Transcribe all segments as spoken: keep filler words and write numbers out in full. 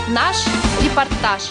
Наш репортаж.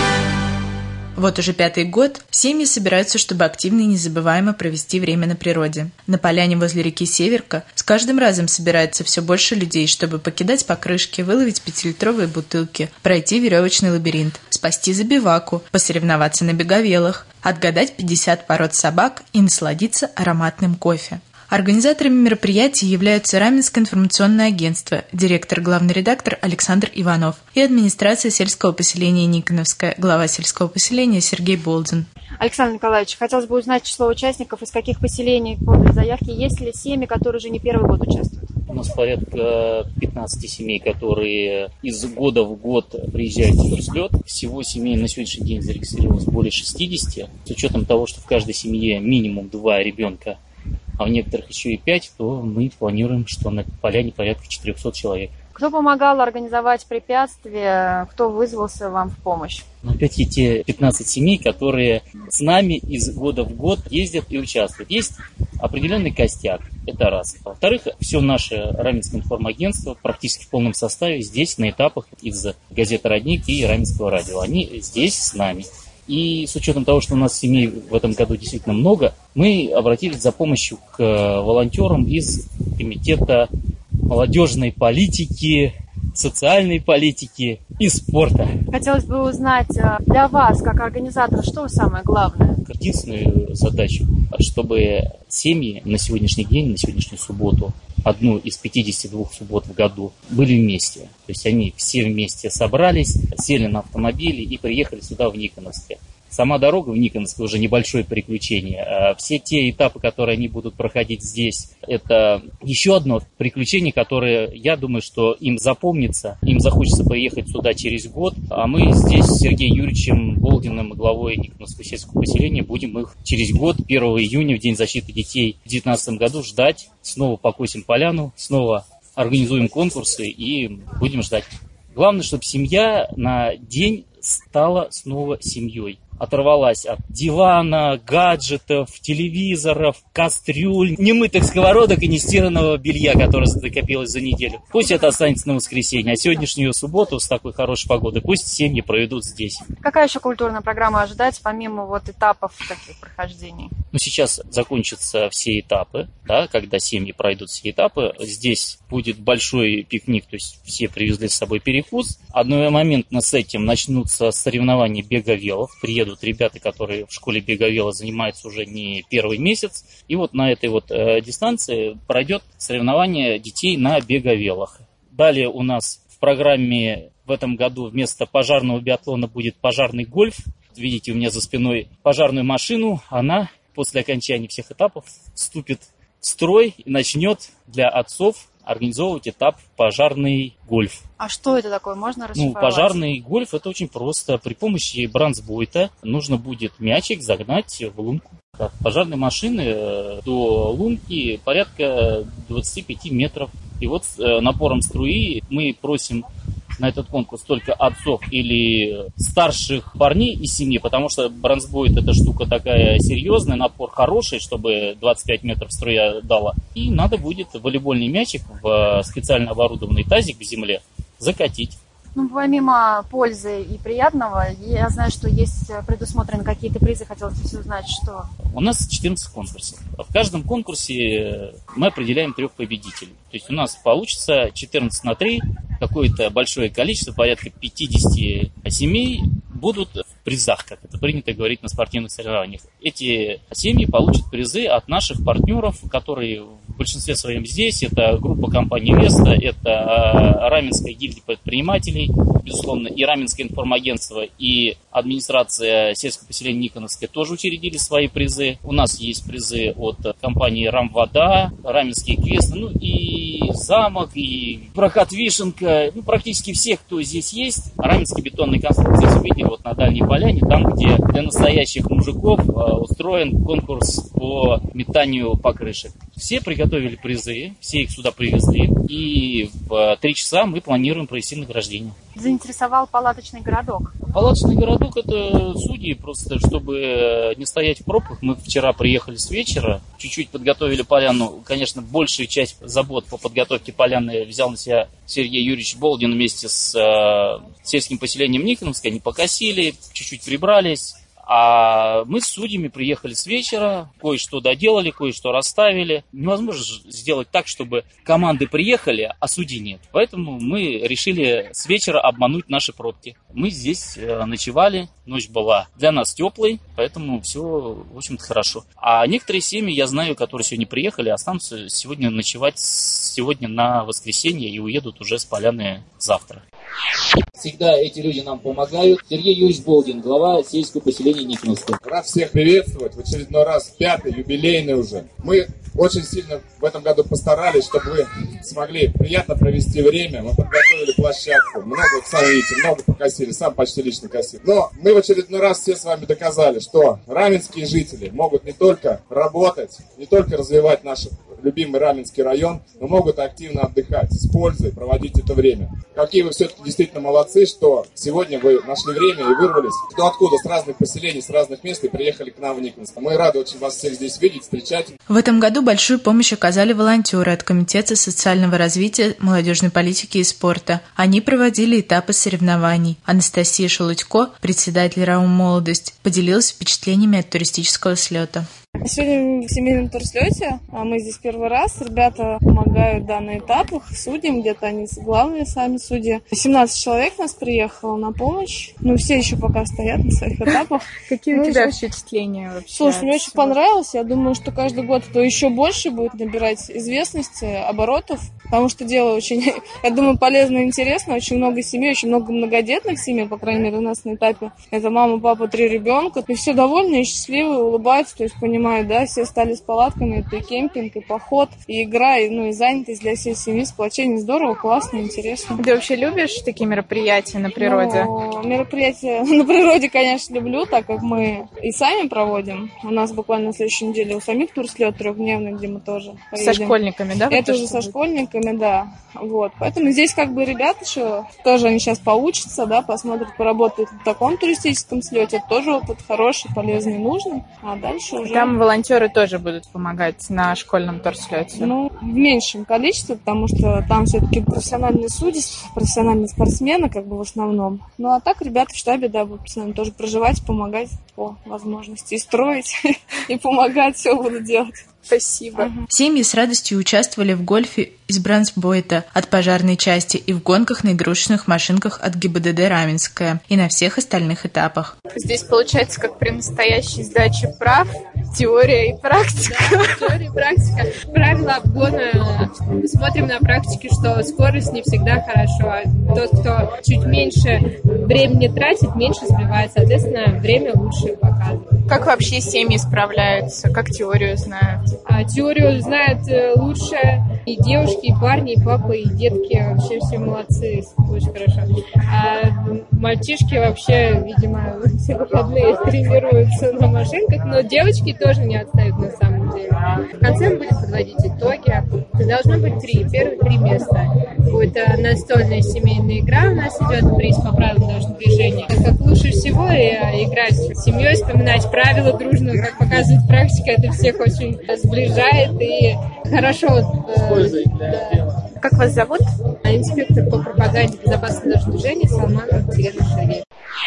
Вот уже пятый год семьи собираются, чтобы активно и незабываемо провести время на природе. На поляне возле реки Северка с каждым разом собирается все больше людей, чтобы покидать покрышки, выловить пятилитровые бутылки, пройти веревочный лабиринт, спасти забиваку, посоревноваться на беговелах, отгадать пятьдесят пород собак и насладиться ароматным кофе. Организаторами мероприятия являются Раменское информационное агентство, директор, главный редактор Александр Иванов и администрация сельского поселения Никоновская, глава сельского поселения Сергей Болдин. Александр Николаевич, хотелось бы узнать число участников, из каких поселений подали заявки, есть ли семьи, которые уже не первый год участвуют? У нас порядка пятнадцать семей, которые из года в год приезжают в взлет. Всего семей на сегодняшний день зарегистрировалось более шестидесяти. С учетом того, что в каждой семье минимум два ребенка, а в некоторых еще и пять, то мы планируем, что на поляне порядка четырехсот человек. Кто помогал организовать препятствия, кто вызвался вам в помощь? Но опять-таки те пятнадцать семей, которые с нами из года в год ездят и участвуют. Есть определенный костяк, это раз. Во-вторых, все наше Раменское информагентство практически в полном составе здесь на этапах из газеты «Родник» и Раменского радио. Они здесь с нами. И с учетом того, что у нас семей в этом году действительно много, мы обратились за помощью к волонтерам из Комитета молодежной политики, социальной политики и спорта. Хотелось бы узнать для вас, как организатора, что самое главное? Единственную задачу, чтобы семьи на сегодняшний день, на сегодняшнюю субботу, одну из пятидесяти двух суббот в году, были вместе. То есть они все вместе собрались, сели на автомобили и приехали сюда, в Никоновске. Сама дорога в Никоновске уже небольшое приключение. А все те этапы, которые они будут проходить здесь, это еще одно приключение, которое, я думаю, что им запомнится. Им захочется поехать сюда через год. А мы здесь с Сергеем Юрьевичем Болдиным, главой Никоновского сельского поселения, будем их через год, первого июня, в День защиты детей в две тысячи девятнадцатом году, ждать. Снова покосим поляну, снова организуем конкурсы и будем ждать. Главное, чтобы семья на день стала снова семьей. Оторвалась от дивана, гаджетов, телевизоров, кастрюль, немытых сковородок и нестиранного белья, которое накопилось за неделю. Пусть это останется на воскресенье, а сегодняшнюю субботу с такой хорошей погодой пусть семьи проведут здесь. Какая еще культурная программа ожидать, помимо вот этапов таких прохождений? Ну, сейчас закончатся все этапы, да, когда семьи пройдут все этапы. Здесь будет большой пикник, то есть все привезли с собой перекус. Одномоментно с этим начнутся соревнования беговелов. Приедут ребята, которые в школе беговела занимаются уже не первый месяц. И вот на этой вот э, дистанции пройдет соревнование детей на беговелах. Далее у нас в программе в этом году вместо пожарного биатлона будет пожарный гольф. Видите, у меня за спиной пожарную машину. Она после окончания всех этапов вступит в строй и начнет для отцов организовывать этап пожарный гольф. А что это такое? Можно расшифровать? Ну, пожарный гольф это очень просто. При помощи бронзбойта нужно будет мячик загнать в лунку. От пожарной машины до лунки порядка двадцать пять метров. И вот с напором струи мы просим на этот конкурс только отцов или старших парней из семьи, потому что бронзбойт это штука такая серьезная, напор хороший, чтобы двадцать пять метров струя дала. И надо будет волейбольный мячик в специально оборудованный тазик в земле закатить. Ну, помимо пользы и приятного, я знаю, что есть предусмотрены какие-то призы. Хотелось бы узнать, что... У нас четырнадцать конкурсов. В каждом конкурсе мы определяем трех победителей. То есть у нас получится четырнадцать на три, какое-то большое количество, порядка пятьдесят семей будут в призах, как это принято говорить на спортивных соревнованиях. Эти семьи получат призы от наших партнеров, которые в большинстве своем здесь. Это группа компании «Веста», это Раменская гильдия предпринимателей, безусловно, и Раменское информагентство, и администрация сельского поселения Никоновская тоже учредили свои призы. У нас есть призы от компании «Рамвода», Раменские квесты, ну и «Замок», и «Прокат Вишенка», ну практически всех, кто здесь есть. Раменские бетонные конструкции увидели вот на Дальней Поляне, там, где для настоящих мужиков устроен конкурс по метанию покрышек. Все приготовили призы, все их сюда привезли, и в три часа мы планируем провести награждение. Заинтересовал палаточный городок? Палаточный городок – это судьи, просто чтобы не стоять в пробках. Мы вчера приехали с вечера, чуть-чуть подготовили поляну. Конечно, большую часть забот по подготовке поляны взял на себя Сергей Юрьевич Болдин вместе с э, сельским поселением Никоновское. Они покосили, чуть-чуть прибрались. А мы с судьями приехали с вечера, кое-что доделали, кое-что расставили. Невозможно сделать так, чтобы команды приехали, а судей нет. Поэтому мы решили с вечера обмануть наши пробки. Мы здесь ночевали, ночь была для нас теплой, поэтому все, в общем-то, хорошо. А некоторые семьи, я знаю, которые сегодня приехали, останутся сегодня ночевать сегодня на воскресенье и уедут уже с поляны завтра. Всегда эти люди нам помогают. Сергей Юрьевич Болдин, глава сельского поселения Никоновское. Рад всех приветствовать. В очередной раз пятый, юбилейный уже. Мы очень сильно в этом году постарались, чтобы вы смогли приятно провести время. Мы подготовили площадку. Много, сами видите, много покосили. Сам почти лично косил. Но мы в очередной раз все с вами доказали, что раменские жители могут не только работать, не только развивать наш любимый Раменский район, но могут активно отдыхать, с пользой проводить это время. Какие вы все-таки действительно молодцы, что сегодня вы нашли время и вырвались. Кто откуда, с разных поселений, с разных мест и приехали к нам в Никоновск. Мы рады очень вас всех здесь видеть, встречать. В этом году большую помощь оказали волонтеры от Комитета социального развития, молодежной политики и спорта. Они проводили этапы соревнований. Анастасия Шелудько, председатель РАО «Молодость», поделилась впечатлениями от туристического слета. Сегодня в семейном турслете, а мы здесь первый раз. Ребята помогают да, на этапах, судьям, где-то они главные сами судьи. семнадцать человек нас приехало на помощь. Ну, все еще пока стоят на своих этапах. Какие у тебя впечатления вообще? Слушай, мне очень понравилось. Я думаю, что каждый год это еще больше будет набирать известности, оборотов. Потому что дело очень, я думаю, полезно и интересно. Очень много семей, очень много многодетных семей, по крайней мере, у нас на этапе. Это мама, папа, три ребенка. И все довольны и счастливы, улыбаются. То есть понимают, да, все стали с палатками. Это и кемпинг, и поход, и игра, и, ну, и занятость для всей семьи, сплочение. Здорово, классно, интересно. Ты вообще любишь такие мероприятия на природе? Ну, мероприятия на природе, конечно, люблю, так как мы и сами проводим. У нас буквально на следующей неделе у самих турслет трехдневный, где мы тоже поедем. Со школьниками, да? Это уже со школьниками. Да, вот, поэтому здесь как бы ребята еще тоже они сейчас поучатся, да, посмотрят, поработают в таком туристическом слете, тоже опыт хороший, полезный, нужный, а дальше уже... Там волонтеры тоже будут помогать на школьном турслете? Ну, в меньшем количестве, потому что там все-таки профессиональные судьи, профессиональные спортсмены, как бы в основном. Ну, а так ребята в штабе, да, будут с нами тоже проживать, помогать по возможности, и строить, и помогать, все будут делать. Спасибо. Ага. Семьи с радостью участвовали в гольфе из бронспойта от пожарной части и в гонках на игрушечных машинках от ГИБДД «Раменское» и на всех остальных этапах. Здесь получается как при настоящей сдаче прав, теория и практика. Да, теория и практика. Правила обгона. Смотрим на практике, что скорость не всегда хорошо. А тот, кто чуть меньше времени тратит, меньше сбивает. Соответственно, время лучше показывает. Как вообще семьи справляются? Как теорию знают? А теорию знают лучше и девушки, и парни, и папы, и детки. Вообще все молодцы, очень хорошо. А мальчишки вообще, видимо, все выходные тренируются на машинках, но девочки тоже не отстают на самом деле. В конце мы будем подводить итоги. Должно быть три, первые три места. Будет настольная семейная игра, у нас идет приз по правилам дорожного движения. Как лучше всего играть с семьей, вспоминать правила дружно, как показывает практика, это всех очень сближает и хорошо. Да. Как вас зовут? Инспектор по пропаганде безопасности дорожного движения Салманова Елена Шевель.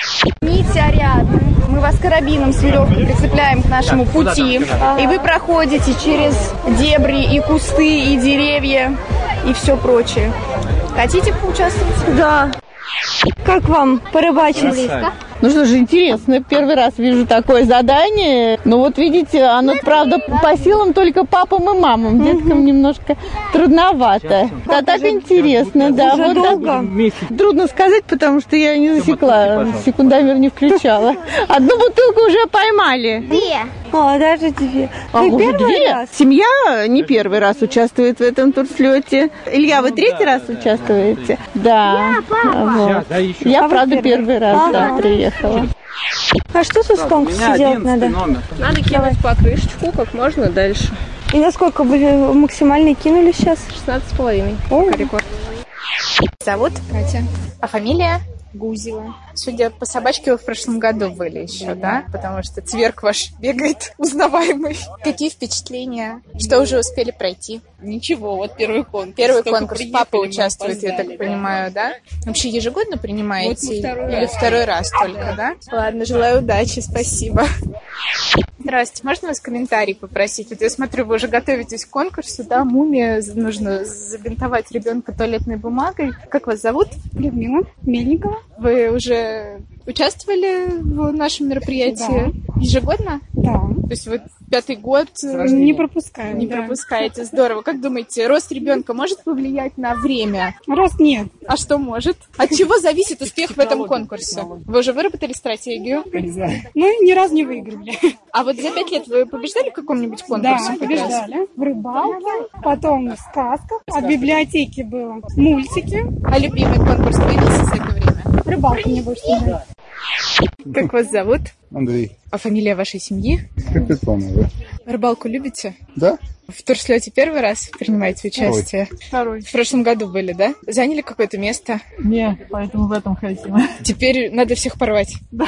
Митя рядом. Мы вас карабином с веревкой прицепляем к нашему пути. И вы проходите через дебри и кусты, и деревья, и все прочее. Хотите поучаствовать? Да. Как вам порыбачить? Ну что же, интересно. Первый раз вижу такое задание. Но вот видите, оно, правда, по силам только папам и мамам. Деткам немножко трудновато. А так интересно, да. Вот долго? Трудно сказать, потому что я не засекла. Секундомер не включала. Одну бутылку уже поймали. Две. О, даже две. А, уже две? Раз? Семья не первый раз участвует в этом турслете. Илья, вы третий раз участвуете? Да. Я, папа. Вот. Я, правда, первый раз да, приехала. А что тут с конкурсом делать надо? Надо кинуть покрышечку как можно дальше. И насколько вы максимально кинули сейчас? шестнадцать с половиной. О, рекорд. Зовут? Катя. А фамилия? Гузева. Судя по собачке, вы в прошлом году были еще, да? Потому что цверк ваш бегает узнаваемый. Какие впечатления? Что уже успели пройти? Ничего, вот первый конкурс. Первый Только конкурс. приехали, Папа мы участвует, я опоздали, так понимаю, да? Вообще ежегодно принимаете? Вот мы второй Или раз. второй раз только, да? Ладно, желаю удачи, спасибо. Здравствуйте, можно вас комментарий попросить? Вот я смотрю, вы уже готовитесь к конкурсу, да? Мумия, нужно забинтовать ребенка туалетной бумагой. Как вас зовут? Людмила Мельникова. Вы уже участвовали в нашем мероприятии? Да. Ежегодно? Да. То есть вы пятый год Не пропускаем. не да. пропускаете. Здорово. Как думаете, рост ребенка может повлиять на время? Рост нет. А что может? От чего зависит успех в этом конкурсе? Вы уже выработали стратегию? Мы ни разу не выиграли. А вот за пять лет вы побеждали в каком-нибудь конкурсе? Да, хоть раз? побеждали. В рыбалке, потом в сказках. От библиотеки было мультики. А любимый конкурс появился за это время? Рыбалка мне больше нравится. Как вас зовут? Андрей. А фамилия вашей семьи? Капитонова. Рыбалку любите? Да? В турслете первый раз принимаете участие? Второй. В прошлом году были, да? Заняли какое-то место? Не, поэтому в этом хотим. Теперь надо всех порвать. Да.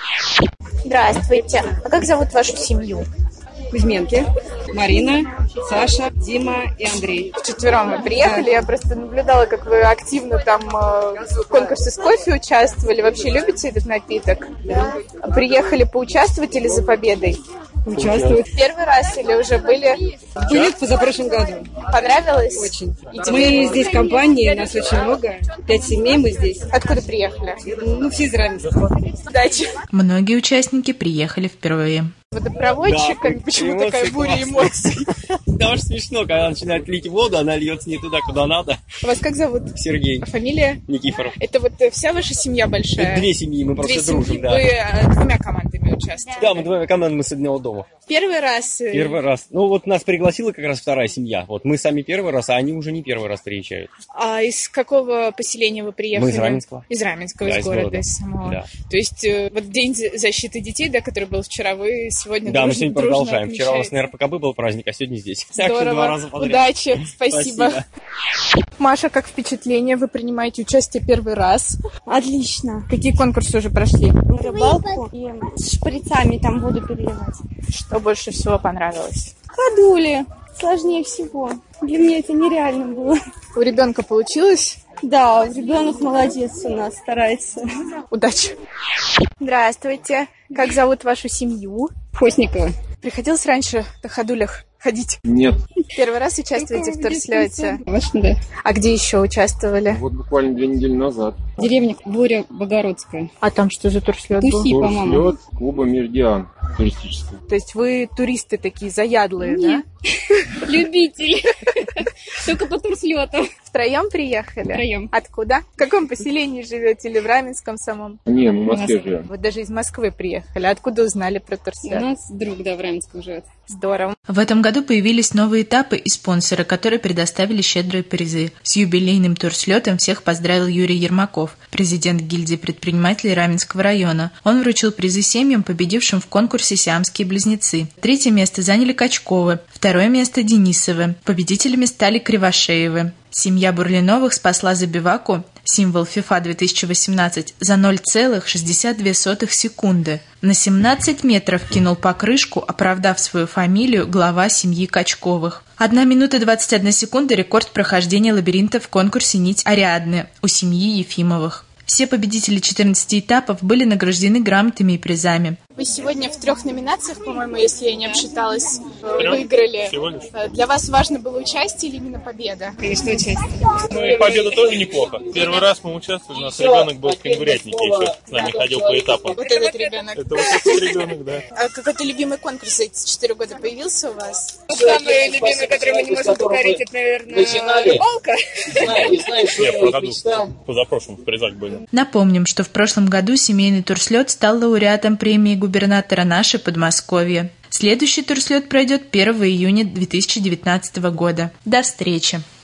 Здравствуйте. А как зовут вашу семью? Кузьменки, Марина, Саша, Дима и Андрей. Вчетвером вы приехали, я просто наблюдала, как вы активно там э, в конкурсе с кофе участвовали. Вообще любите этот напиток? Да. Приехали поучаствовать или за победой? Участвуют. Первый раз или уже были? Были в позапрошлом году. Понравилось? Очень. И Мы теперь... здесь компания, нас очень много. Пять семей мы здесь. Откуда приехали? Ну, все из Раменска. Удачи. Многие участники приехали впервые. Водопроводчиками, да, почему эмоции, такая буря классно. Эмоций? Потому что смешно, когда начинает лить воду, она льется не туда, куда надо. Вас как зовут? Сергей. А фамилия? Никифоров. Это вот вся ваша семья большая? Это две семьи, мы просто две дружим, семьи. да. Вы а, двумя командами участвуете? Да, мы двумя командами с одного дома. Первый раз? Первый раз. Ну вот нас пригласила как раз вторая семья. Вот мы сами первый раз, а они уже не первый раз приезжают. А из какого поселения вы приехали? Мы из Раменского. Из Раменского, да, из города, города. из самого. Да. То есть вот День защиты детей, да, который был вчера, вы сегодня Да, дружно, мы сегодня продолжаем. Вчера у нас на эр пэ ка бэ был праздник, а сегодня здесь. Здорово. Два раза подряд. Удачи. Спасибо. Спасибо. Маша, как впечатление? Вы принимаете участие первый раз? Отлично. Какие конкурсы уже прошли? Рыбалку и с шприцами там воду переливать. Что больше всего понравилось? Ходули. Сложнее всего. Для меня это нереально было. У ребенка получилось? Да, ребенок молодец у нас, старается. Удачи. Здравствуйте. Как зовут вашу семью? Постникова. Приходилось раньше на ходулях ходить? Нет. Первый раз участвуете в турслете? Конечно, да. А где еще участвовали? Вот буквально две недели назад. Деревня Боря Богородская. А там что за турслет был? Тухи, по-моему. Турслет клуба «Меридиан» туристический. То есть вы туристы такие заядлые, да? Любители. Только по турслетам. Втроем приехали? Втроем. Откуда? В каком поселении живете? Или в Раменском самом? Не, мы в Москве живем. Вот даже из Москвы приехали. Откуда узнали про турслет? У нас друг, да, в Раменском живет. Здорово. В этом году появились новые этапы и спонсоры, которые предоставили щедрые призы. С юбилейным турслетом всех поздравил Юрий Ермаков, президент гильдии предпринимателей Раменского района. Он вручил призы семьям, победившим в конкурсе «Сиамские близнецы». Третье место заняли Качковы, второе место – Денисовы. Победителями стали Кривошеевы. Семья Бурлиновых спасла забиваку, символ ФИФА две тысячи восемнадцать, за ноль целых шестьдесят две сотых секунды. На семнадцать метров кинул покрышку, оправдав свою фамилию, глава семьи Качковых. одна минута двадцать одна секунда – рекорд прохождения лабиринта в конкурсе «Нить Ариадны» у семьи Ефимовых. Все победители четырнадцати этапов были награждены грамотами и призами. Вы сегодня в трех номинациях, по-моему, если я не обсчиталась, выиграли. Всего лишь. Для вас важно было участие или именно победа? Конечно, участие. Ну и победа тоже неплохо. Первый раз мы участвовали, у нас ребенок был в кенгурятнике еще, с нами ходил по этапам. Вот этот ребенок. Это вот этот ребенок, да. А какой-то любимый конкурс за эти четыре года появился у вас? Самый любимый, который мы не можем повторить, это, наверное, рыбалка. Нет, в году, позапрошлом в призах были. Напомним, что в прошлом году семейный турслет стал лауреатом премии губернатора нашей Подмосковья. Следующий турслет пройдет первого июня две тысячи девятнадцатого года. До встречи!